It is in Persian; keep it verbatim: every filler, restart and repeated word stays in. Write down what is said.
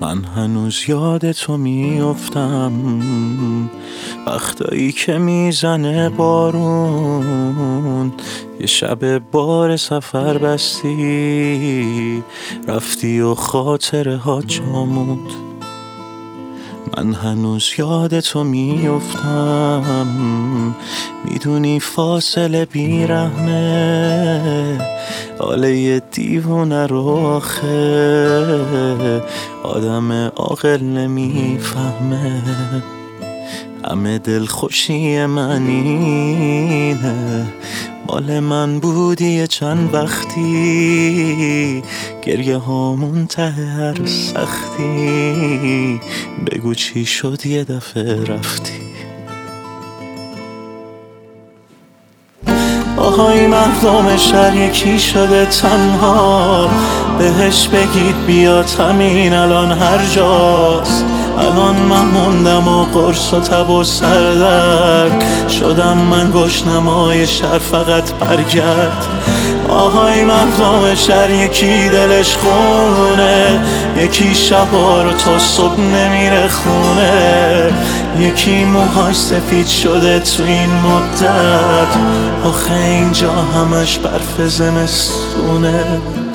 من هنوز یاد تو میافتم، وقتایی که میزنه بارون، یه شب بار سفر بستی رفتی و خاطره ها جاموند. من هنوز یاد تو میافتم، میدونی فاصله بیرحمه، حاله یه دیوونه رو آخه آدم عاقل نمیفهمه. همه دل خوشی من اینه، مال من بودی یه چند وقتی، گریه هامون ته هر سختی، بگو چی شد یه دفعه رفتی. آهای مردم شهر یکی شده تنها، بهش بگید بیاد همین الان هر جاست. الان من موندم و قرص و تب و سردرد شدم، من گشنمای شهر فقط برگرد. آهای مردم شهر یکی دلش خونه، یکی شبا رو تا صبح نمیره خونه، یکی موهاش سفید شده تو این مدت، آخه اینجا همش برف زمستونه.